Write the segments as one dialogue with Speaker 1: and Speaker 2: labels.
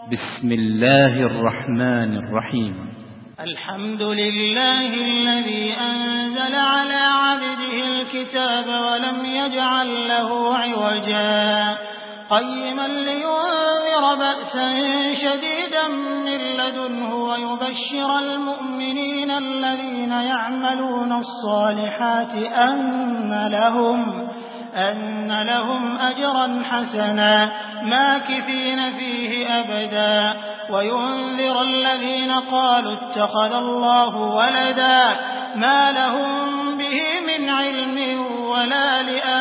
Speaker 1: بسم الله الرحمن الرحيم.
Speaker 2: الحمد لله الذي أنزل على عبده الكتاب ولم يجعل له عوجا قيما لينذر بأسا شديدا من لدنه ويبشر المؤمنين الذين يعملون الصالحات أن لهم أجرا حسنا ماكثين فيه أبدا وينذر الذين قالوا اتخذ الله ولدا ما لهم به من علم ولا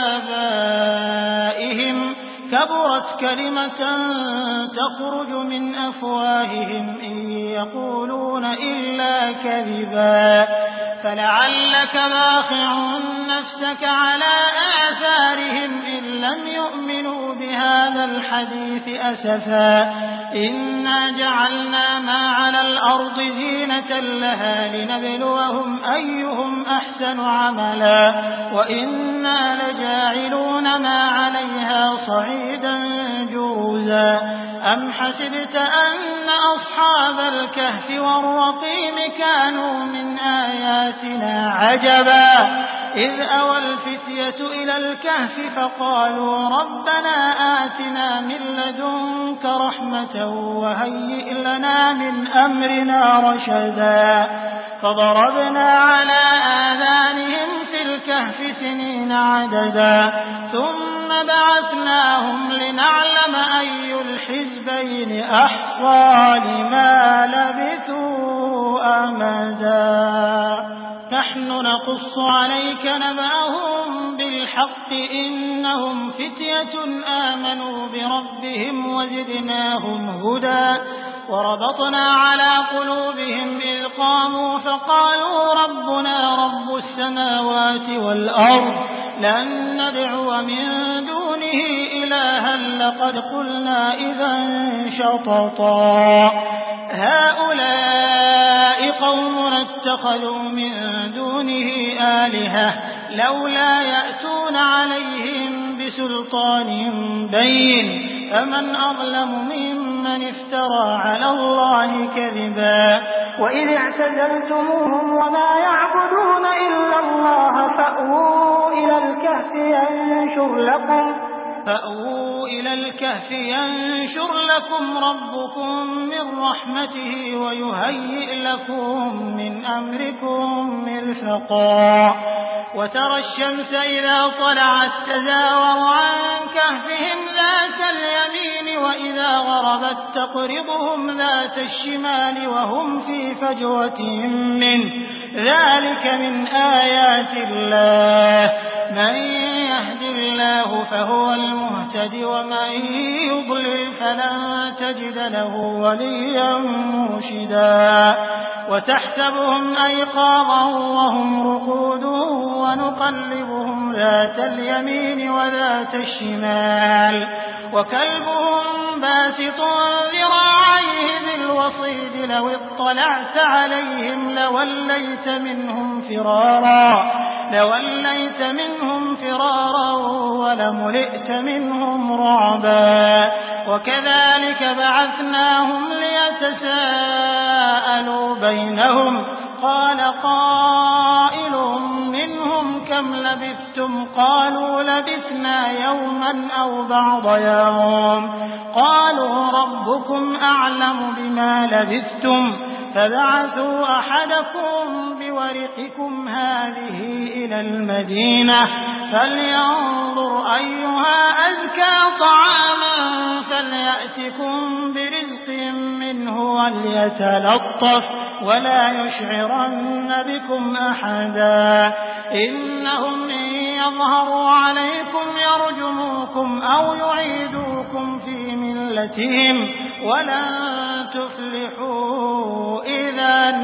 Speaker 2: لآبائهم كبرت كلمة تخرج من أفواههم إن يقولون إلا كذبا فلعلك باخع نفسك على آثارهم إن لم يؤمنوا بهذا الحديث أسفا إنا جعلنا ما على الأرض زينة لها لنبلوهم أيهم أحسن عملا وإنا لجاعلون ما عليها صعيدا جرزا أم حسبت أن أصحاب الكهف والرقيم كانوا من آياتنا عجبا إذ أوى الفتية إلى الكهف فقالوا ربنا آتنا من لدنك رحمة وهيئ لنا من أمرنا رشدا فضربنا على آذانهم في الكهف سنين عددا ثم بعثناهم لنعلم أي الحزبين أحصى لما لبثوا أمدا نحن نقص عليك نبأهم بالحق إنهم فتية آمنوا بربهم وزدناهم هدى وربطنا على قلوبهم إذ قاموا فقالوا ربنا رب السماوات والأرض لن ندعو من دونه إلها لقد قلنا إذا شططا هؤلاء قومنا اتخذوا من دونه آلهة لولا يأتون عليهم بسلطان بين فمن أظلم ممن افترى على الله كذبا وإذ اعتزلتموهم وما يعبدون إلا الله فأووا إلى الكهف ينشر لكم ربكم من رحمته ويهيئ لكم من أمركم مرفقا وترى الشمس إذا طلعت تزاور عن كهفهم ذات اليمين وإذا غربت تقرضهم ذات الشمال وهم في فجوة منه ذلك من آيات الله من يهد الله فهو المهتد ومن يضلل فلن تجد له وليا مرشدا وتحسبهم أيقاظا وهم رقود ونقلبهم ذات اليمين وذات الشمال وكلبهم باسط ذراعيه بالوصيد لو اطلعت عليهم لوليت منهم فرارا ولملئت منهم رعبا وكذلك بعثناهم ليتساءلوا بينهم قال قائل منهم كم لبثتم قالوا لبثنا يوما أو بعض يوم قالوا ربكم أعلم بما لبثتم فبعثوا أحدكم بورقكم هذه إلى المدينة فلينظر أيها أزكى طعاما فليأتكم برزق منه وليتلطف ولا يشعرن بكم أحدا إنهم إن يظهروا عليكم يرجموكم أو يعيدوكم في ملتهم ولن تفلحوا إذا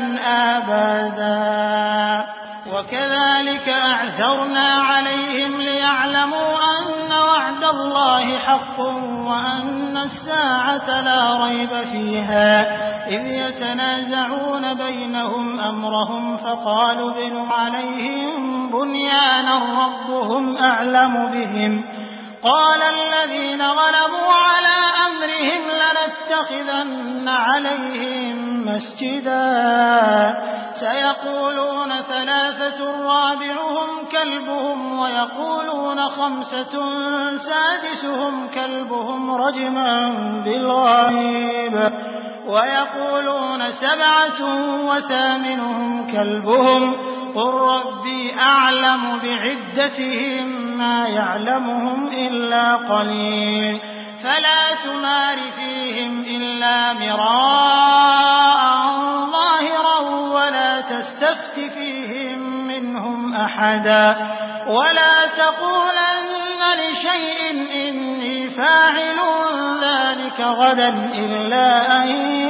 Speaker 2: أبدا وكذلك أعثرنا عليهم ليعلموا أن وعد الله حق وأن الساعة لا ريب فيها إذ يتنازعون بينهم أمرهم فقالوا ابنوا عليهم بنيانا ربهم أعلم بهم قال الذين غلبوا على أمرهم لنتخذن عليهم مسجدا سيقولون 3 رابعهم كلبهم ويقولون 5 سادسهم كلبهم رجما بالغيب ويقولون 7 وثامنهم كلبهم قل ربي أعلم بعدتهم ما يعلمهم إلا قليل فلا تمار فيهم إلا مراء ظاهرا ولا تستفت فيهم منهم أحدا ولا تقولن لشيء إني فاعل ذلك غدا إلا أن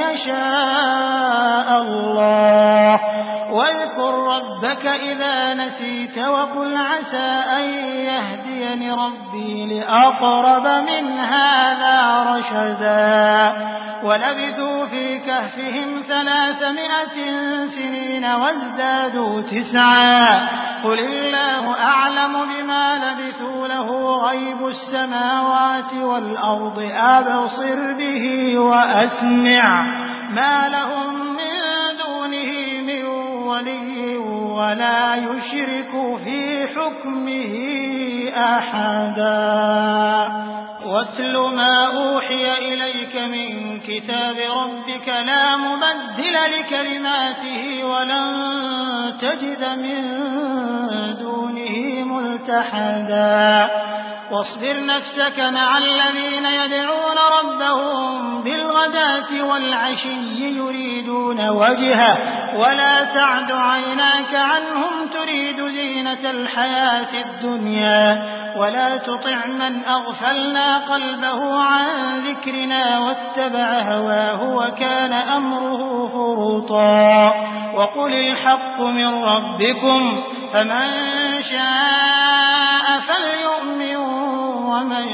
Speaker 2: يشاء الله واذكر ربك إذا نسيت وقل عسى أن يهديني ربي لأقرب من هذا رشدا ولبثوا في كهفهم 300 سنين وازدادوا 9 قل الله أعلم بما لبثوا له غيب السماوات والأرض أبصر به وأسمع ما لهم من دونه من ولي ولا يشرك في حكمه أحدا واتل ما أوحي إليك من كتاب ربك لا مبدل لكلماته ولن تجد من دونه ملتحدا واصبر نفسك مع الذين يدعون ربهم بالغداة والعشي يريدون وجهه ولا تعد عيناك عنهم تريد زينة الحياة الدنيا ولا تطع من أغفلنا قلبه عن ذكرنا واتبع هواه وكان أمره فرطا وقل الحق من ربكم فمن شاء فليؤمن ومن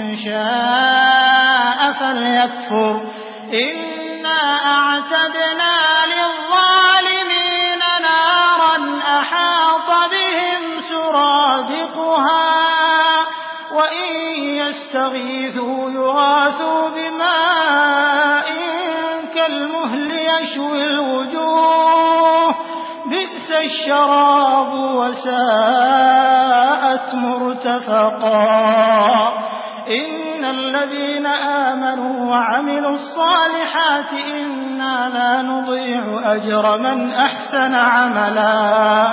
Speaker 2: شاء فليكفر إنا أعتدنا للظالمين نارا أحاط بهم سرادقها وإن يستغيثوا يغاثوا بماء كالمهل يشوي الوجوه بئس الشراب وساءت مرتفقا إن الذين آمنوا وعملوا الصالحات إنا لا نضيع أجر من أحسن عملا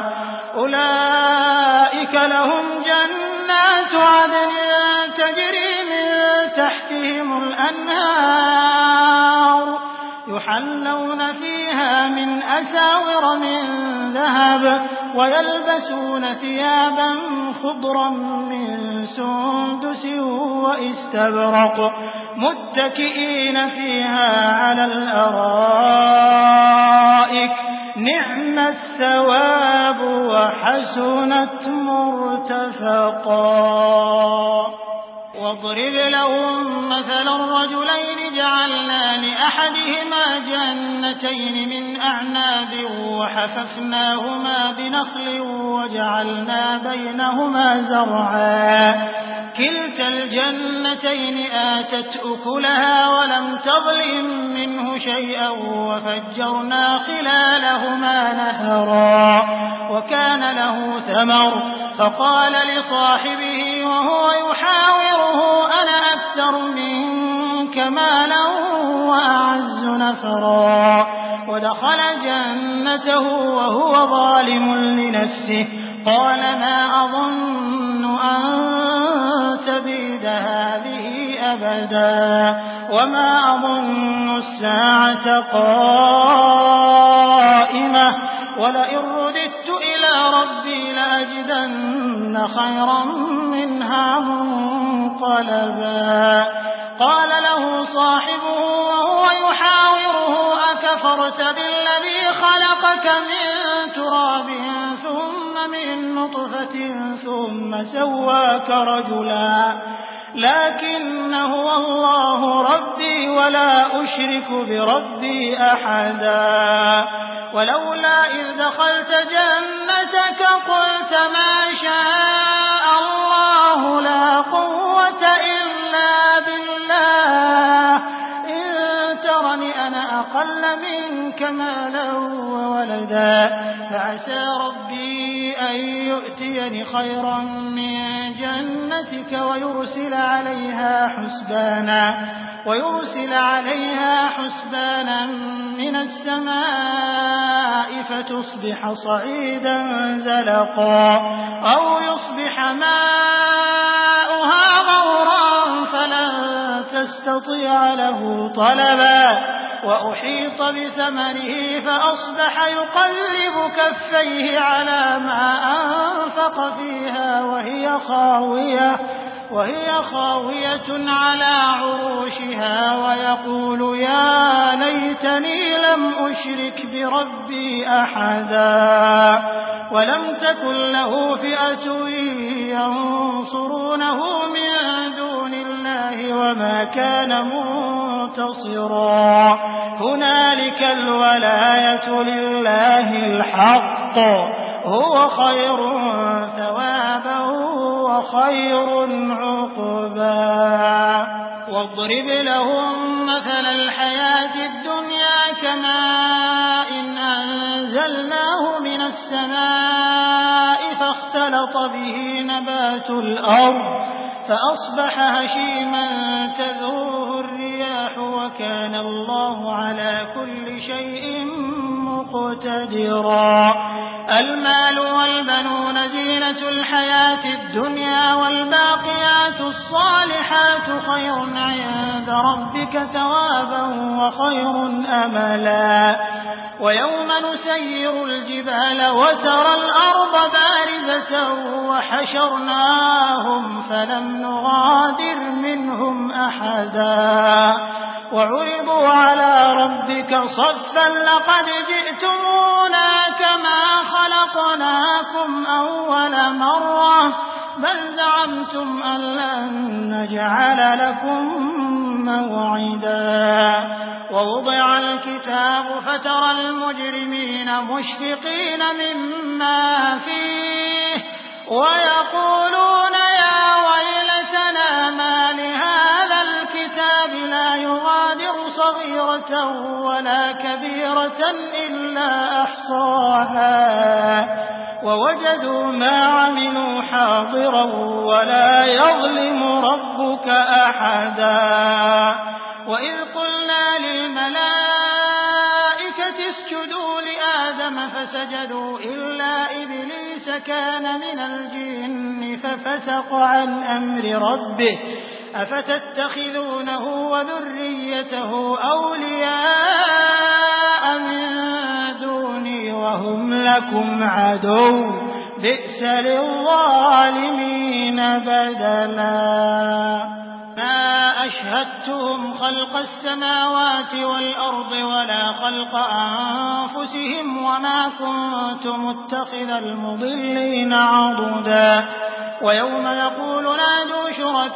Speaker 2: أولئك لهم جنات عدن تجري من تحتهم الأنهار يحلون فيها من أساور من ذهب ويلبسون ثيابا خضرا من سندس واستبرق متكئين فيها على الأرائك نعم الثواب وحسنت مرتفقا واضرب لهم مثلا الرجلين جعلنا لأحدهما جنتين من أعناب وحففناهما بنخل وجعلنا بينهما زرعا كلتا الجنتين آتت أكلها ولم تظلم منه شيئا وفجرنا خلالهما نهرا وكان له ثمر فقال لصاحبه وهو يحاوره أنا أكثر منك مالا وأعز نفرا ودخل جنته وهو ظالم لنفسه قال ما أظن أن تبيد هذه أبدا وما أظن الساعة قائمة ولئن رددت إلى ربي لأجدن خيرا منها منقلبا قال له صاحبه وهو يحاوره أكفرت بالذي خلقك من تراب ثم من نطفة ثم سواك رجلا لكن هو الله ربي ولا أشرك بربي أحدا ولولا إذ دخلت جنتك قلت ما شاء الله لا قوة أنا أقل منك مالا وولدا فعسى ربي أن يؤتيني خيرا من جنتك ويرسل عليها حسبانا من السماء فتصبح صعيدا زلقا أو يصبح ماؤها غورا فلن تستطيع له طلبا وأحيط بثمره فأصبح يقلب كفيه على ما أنفق فيها وهي خاوية على عروشها ويقول يا ليتني لم أشرك بربي أحدا ولم تكن له فئة ينصرونه من دون الله وما كان منتصرا هنالك الولاية لله الحق هو خير ثوابا وخير عقبا واضرب لهم مثل الحياة الدنيا كماء أنزلناه من السماء فاختلط به نبات الأرض فأصبح هشيما تذروه الرياح وكان الله على كل شيء مقتدرا المال والبنون زينة الحياة الدنيا والباقيات الصالحات خير عند ربك ثوابا وخير أملا ويوم نسير الجبال وترى الأرض بارزة وحشرناهم فلم نغادر منهم أحدا وعرضوا على ربك صفا لقد جئتمونا كما خلقناكم أول مرة بل زعمتم أن لن نجعل لكم موعدا ووضع الكتاب فترى المجرمين مشفقين مما فيه ويقولون يا ويلتنا ما لهذا الكتاب لا يغادر صغيرة ولا كبيرة إلا أحصاها ووجدوا ما عملوا حاضرا ولا يظلم ربك أحدا وإذ قلنا للملائكة اسجدوا لآدم فسجدوا إلا إبليس كان من الجن ففسق عن أمر ربه أفتتخذونه وذريته أولياء من دوني وهم لكم عدو بئس للظالمين بدلا ما أشهدتهم خلق السماوات والأرض ولا خلق أنفسهم وما كنت متخذ المضلين عضدا ويوم يقول نادوا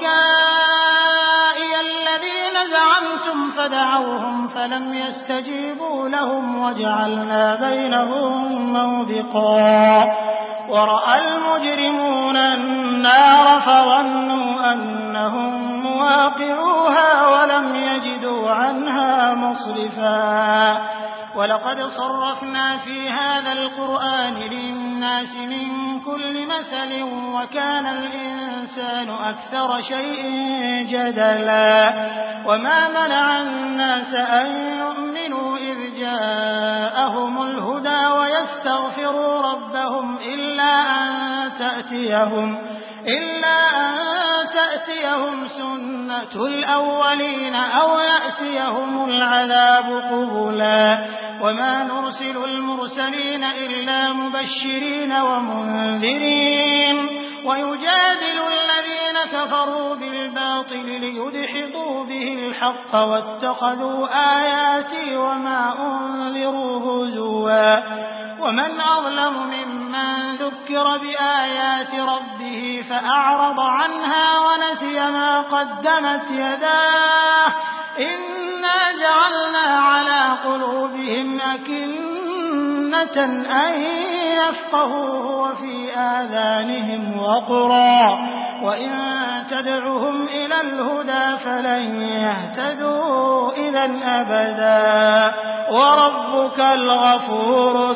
Speaker 2: شركائي الذين زعمتم فدعوهم فلم يستجيبوا لهم وجعلنا بينهم موبقا ورأى المجرمون النار فظنوا أنهم مواقعوها ولم يجدوا عنها مصرفا ولقد صرفنا في هذا القرآن للناس من كل مثل وكان الإنسان أكثر شيء جدلا وما منع الناس أن يؤمنوا إذ جاءهم الهدى ويستغفروا ربهم إلا أن تأتيهم سنة الأولين أو يأتيهم العذاب قبلا وما نرسل المرسلين إلا مبشرين ومنذرين ويجادل الذين كفروا بالباطل ليدحضوا به الحق واتخذوا آياتي وما أنذروا هزوا ومن أظلم ممن ذكر بآيات ربه فأعرض عنها ونسي ما قدمت يداه إنا جعلنا على قلوبهم أكنة أن يفقهوه وفي آذانهم وقرا وإن تدعهم إلى الهدى فلن يهتدوا إذا أبدا. وربك الغفور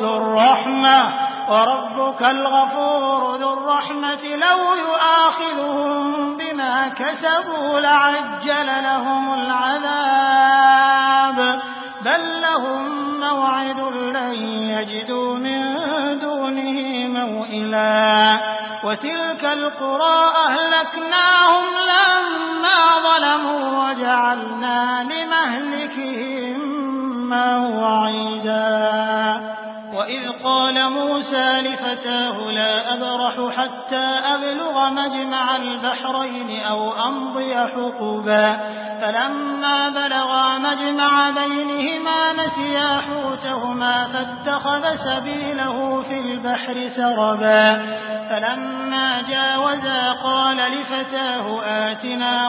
Speaker 2: ذو الرحمة لو يؤاخذهم بما كسبوا لعجل لهم العذاب بل لهم موعد لن يجدوا من دونه موئلا. وتلك القرى أهلكناهم لما ظلموا وجعلنا لمهلكهم موعدا. وإذ قال موسى لفتاه لا أبرح حتى أبلغ مجمع البحرين أو أمضي حقبا فلما بلغا مجمع بينهما نسيا حوتهما فاتخذ سبيله في البحر سربا فلما جاوزا قال لفتاه آتنا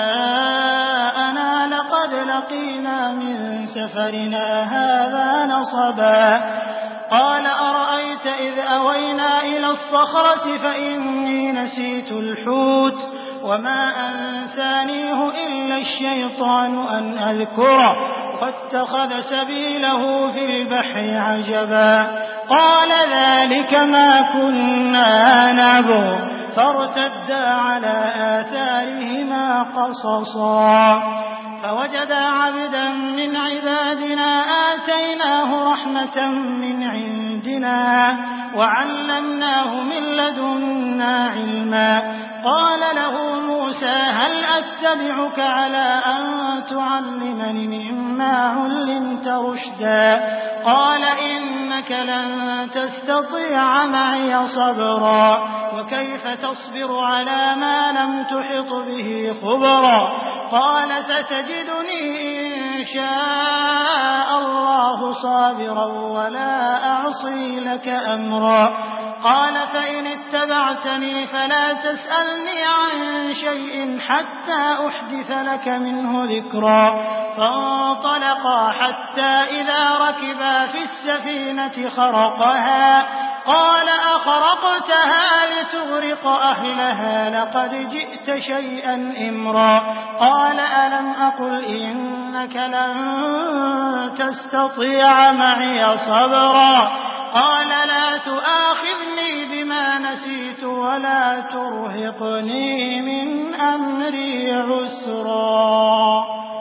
Speaker 2: غداءنا لقد لقينا من سفرنا هذا نصبا. قال أرأيت إذ أوينا إلى الصخرة فإني نسيت الحوت وما أنسانيه إلا الشيطان أن أذكره واتخذ سبيله في البحر عجبا. قال ذلك ما كنا نبغ فارتدا على آثارهما قصصا. فوجدا عبدا من عبادنا آتيناه رحمة من عندنا وعلمناه من لدنا علما. قال له موسى هل أتبعك على أن تعلمني مما علمت رشدا. قال إنك لن تستطيع معي صبرا وكيف تصبر على ما لم تحط به خبرا. قال ستجدني إن شاء الله صابرا ولا أعصي لك أمرا. قال فإن اتبعتني فلا تسألني عن شيء حتى أحدث لك منه ذكرا. فانطلقا حتى إذا ركبا في السفينة خرقها قال أخرقتها لتغرق أهلها لقد جئت شيئا إمرا. قال ألم أقل إنك لن تستطيع معي صبرا. قال لا تؤاخذني بما نسيت ولا ترهقني من أمري عسرا.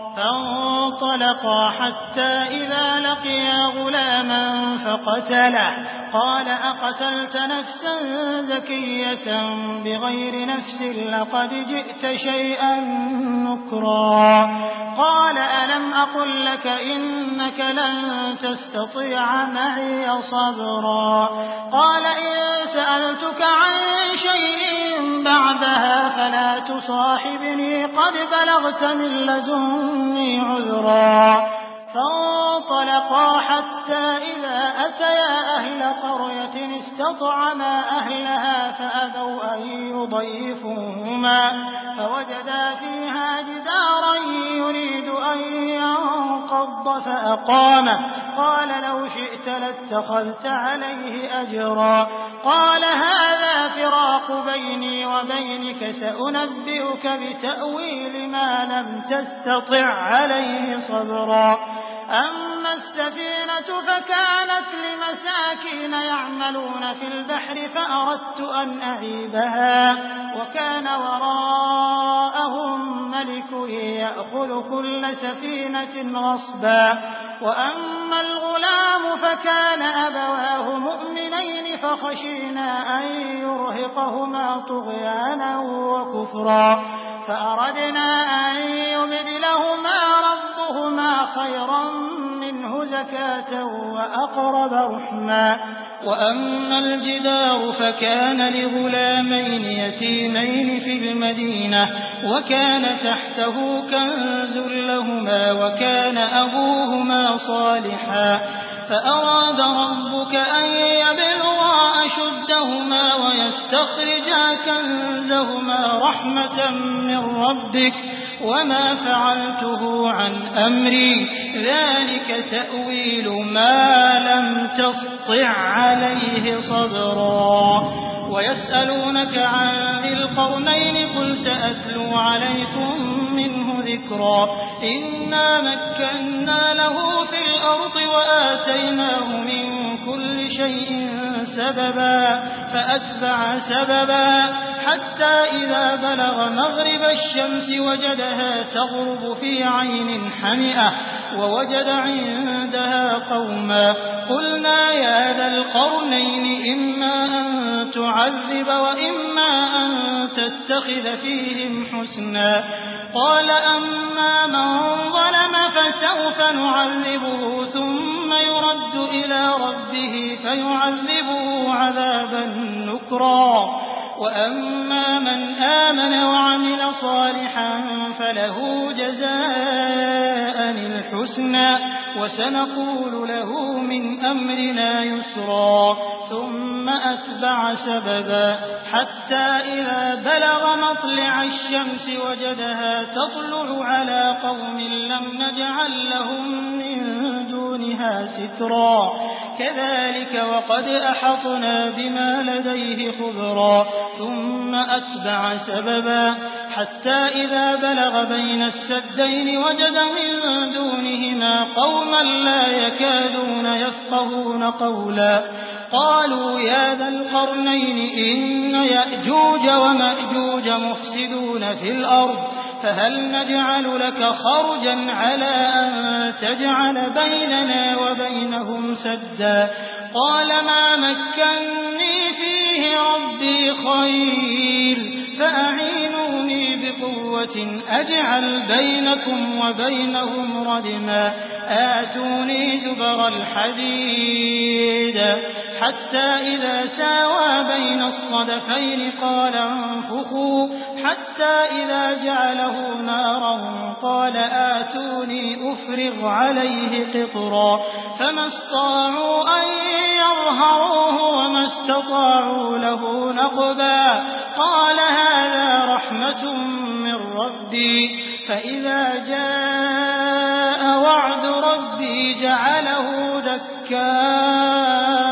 Speaker 2: فانطلقا حتى إذا لقيا غلاما فقتله. قال أقتلت نفسا زكية بغير نفس لقد جئت شيئا نكرا. قال ألم أقل لك إنك لن تستطيع معي صبرا. قال إن سألتك عن شيء بعدها فلا تصاحبني قد بلغت من لدني عذرا. فانطلقا حتى إذا أتيا أهل قرية استطعما أهلها فأبوا أن يضيفوهما فوجدا فيها جدارا يريد أن ينقض فأقامه. قال لو شئت لاتخذت عليه أجرا. قال هذا فراق بيني وبينك سأنبئك بتأويل ما لم تستطع عليه صبرا. أما السفينة فكانت لمساكين يعملون في البحر فأردت أن أعيبها وكان وراءهم ملك يأخذ كل سفينة غصبا. وأما الغلام فكان أبواه مؤمنين فخشينا أن يرهقهما طغيانا وكفرا فأردنا أن يبدلهما ربهما خيرا منه زكاة وأقرب رحما. وأما الجدار فكان لغلامين يتيمين في المدينة وكان تحته كنز لهما وكان أبوهما صالحا فأراد ربك أن يبلغا أشدهما ويستخرجا كنزهما رحمة من ربك وما فعلته عن أمري ذلك تأويل ما لم تسطع عليه صبرا. ويسألونك عن ذي القرنين قل سأتلو عليكم منه ذكرا إنا مكنا له في الأرض وآتيناه من كل شيء سببا فأتبع سببا حتى إذا بلغ مغرب الشمس وجدها تغرب في عين حمئة ووجد عندها قوما قلنا يا ذا القرنين إما أن تعذب وإما أن تتخذ فيهم حسنا قال أما من ظلم فسوف نعذبه ثم يرد إلى ربه فيعذبه عذابا نكرا وأما من آمن وعمل صالحا فله جزاء الحسنى وسنقول له من أمرنا يسرا ثم أتبع سببا حتى إذا بلغ مطلع الشمس وجدها تطلع على قوم لم نجعل لهم من دونها سترا كذلك وقد أحطنا بما لديه خبرا ثم أتبع سببا حتى إذا بلغ بين السدين وجد من دونهما قوما لا يكادون يفقهون قولا قالوا يا ذا القرنين إن يأجوج ومأجوج مفسدون في الأرض فهل نجعل لك خرجا على أن تجعل بيننا وبينهم سدا قال ما مكني فيه ربي خير فأعينوني بقوة أجعل بينكم وبينهم ردما آتوني زبر الحديد حتى إذا ساوى بين الصدفين قال انفخوا حتى إذا جعله نارا قال آتوني أفرغ عليه قطرا فما استطاعوا أن يظهروه وما استطاعوا له نقبا قال هذا رحمة من ربي فإذا جاء وعد ربي جعله دكا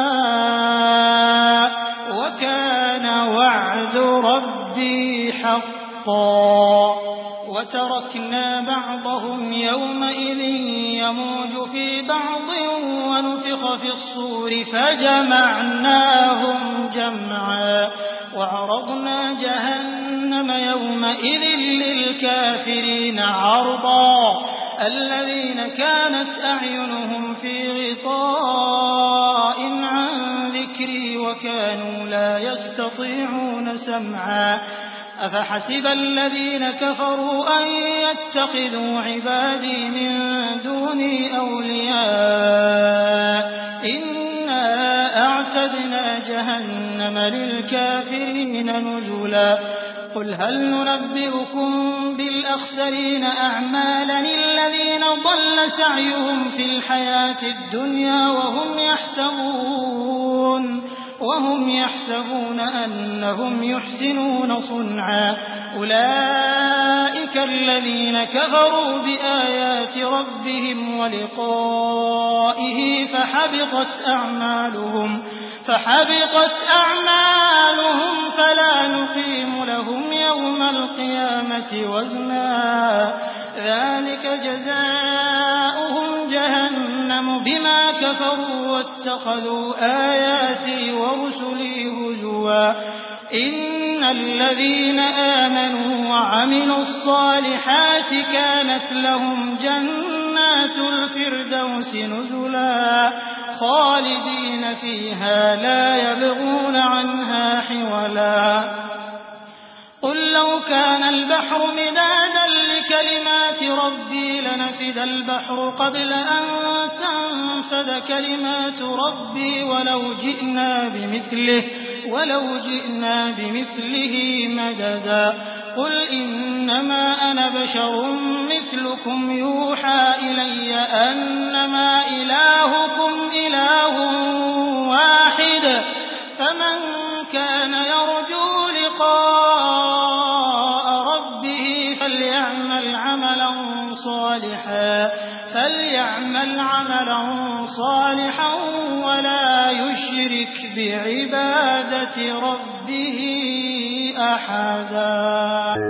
Speaker 2: وكان وعد ربي حقا وتركنا بعضهم يومئذ يموج في بعض ونفخ في الصور فجمعناهم جمعا وعرضنا جهنم يومئذ للكافرين عرضا الذين كانت أعينهم في غطاء عن ذكري وكانوا لا يستطيعون سمعا أفحسب الذين كفروا أن يتخذوا عبادي من دوني أولياء إنا أعتدنا جهنم للكافرين نزلا قل هل ننبئكم بالأخسرين أعمالا الذين ضل سعيهم في الحياة الدنيا وهم يحسبون أنهم يحسنون صنعا أولئك الذين كفروا بآيات ربهم ولقائه فحبطت أعمالهم فلا نقيم لهم يوم القيامة وزنا ذلك جزاؤهم جهنم بما كفروا واتخذوا آياتي ورسلي هزوا إن الذين آمنوا وعملوا الصالحات كانت لهم جنات الفردوس نزلا خالدين فيها لا يبغون عنها حولا قل لو كان البحر مدادا لكلمات ربي لنفد البحر قبل أن تنفد كلمات ربي ولو جئنا بمثله مددا قل إنما أنا بشر مثلكم يوحى إلي أنما إلهكم إله واحد فمن كان يرجو لقاء ربه فليعمل عملا صالحا ولا يشرك بعبادة ربه أحدا.